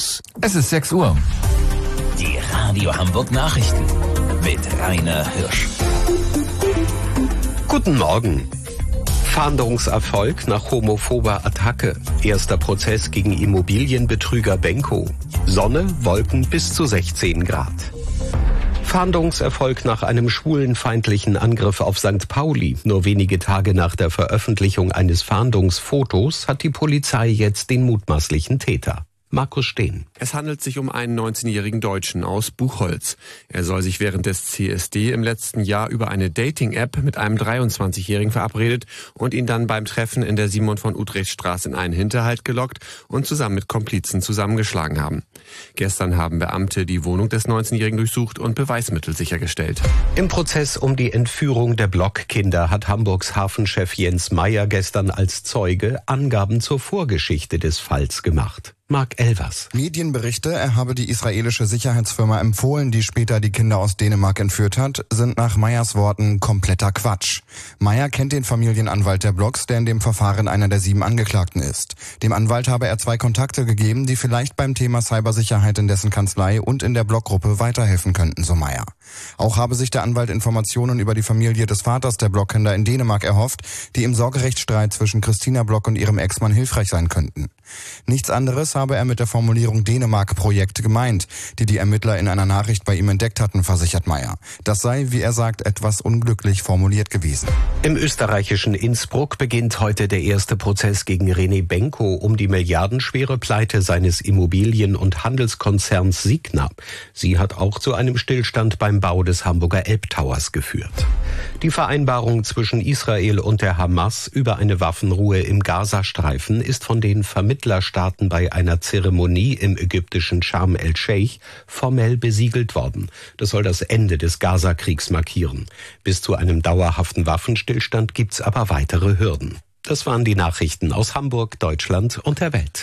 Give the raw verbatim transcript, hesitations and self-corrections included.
News. Es ist sechs Uhr. Die Radio Hamburg Nachrichten mit Rainer Hirsch. Guten Morgen. Fahndungserfolg nach homophober Attacke. Erster Prozess gegen Immobilienbetrüger Benko. Sonne, Wolken bis zu sechzehn Grad. Fahndungserfolg nach einem schwulenfeindlichen Angriff auf Sankt Pauli. Nur wenige Tage nach der Veröffentlichung eines Fahndungsfotos hat die Polizei jetzt den mutmaßlichen Täter. Markus Steen. Es handelt sich um einen neunzehnjährigen Deutschen aus Buchholz. Er soll sich während des C S D im letzten Jahr über eine Dating-App mit einem dreiundzwanzigjährigen verabredet und ihn dann beim Treffen in der Simon von Utrecht-Straße in einen Hinterhalt gelockt und zusammen mit Komplizen zusammengeschlagen haben. Gestern haben Beamte die Wohnung des neunzehnjährigen durchsucht und Beweismittel sichergestellt. Im Prozess um die Entführung der Blockkinder hat Hamburgs Hafenchef Jens Meyer gestern als Zeuge Angaben zur Vorgeschichte des Falls gemacht. Mark Elvers. Medienberichte, er habe die israelische Sicherheitsfirma empfohlen, die später die Kinder aus Dänemark entführt hat, sind nach Meyers Worten kompletter Quatsch. Meyer kennt den Familienanwalt der Blocks, der in dem Verfahren einer der sieben Angeklagten ist. Dem Anwalt habe er zwei Kontakte gegeben, die vielleicht beim Thema Cybersicherheit in dessen Kanzlei und in der Blockgruppe weiterhelfen könnten, so Meyer. Auch habe sich der Anwalt Informationen über die Familie des Vaters der Blockkinder in Dänemark erhofft, die im Sorgerechtsstreit zwischen Christina Block und ihrem Ex-Mann hilfreich sein könnten. Nichts anderes habe er mit der Formulierung Dänemark-Projekt gemeint, die die Ermittler in einer Nachricht bei ihm entdeckt hatten, versichert Meyer. Das sei, wie er sagt, etwas unglücklich formuliert gewesen. Im österreichischen Innsbruck beginnt heute der erste Prozess gegen René Benko um die milliardenschwere Pleite seines Immobilien- und Handelskonzerns Signa. Sie hat auch zu einem Stillstand beim Bau des Hamburger Elbtowers geführt. Die Vereinbarung zwischen Israel und der Hamas über eine Waffenruhe im Gazastreifen ist von den Vermittlerstaaten bei einer Zeremonie im ägyptischen Sharm el-Sheikh formell besiegelt worden. Das soll das Ende des Gaza-Kriegs markieren. Bis zu einem dauerhaften Waffenstillstand gibt's aber weitere Hürden. Das waren die Nachrichten aus Hamburg, Deutschland und der Welt.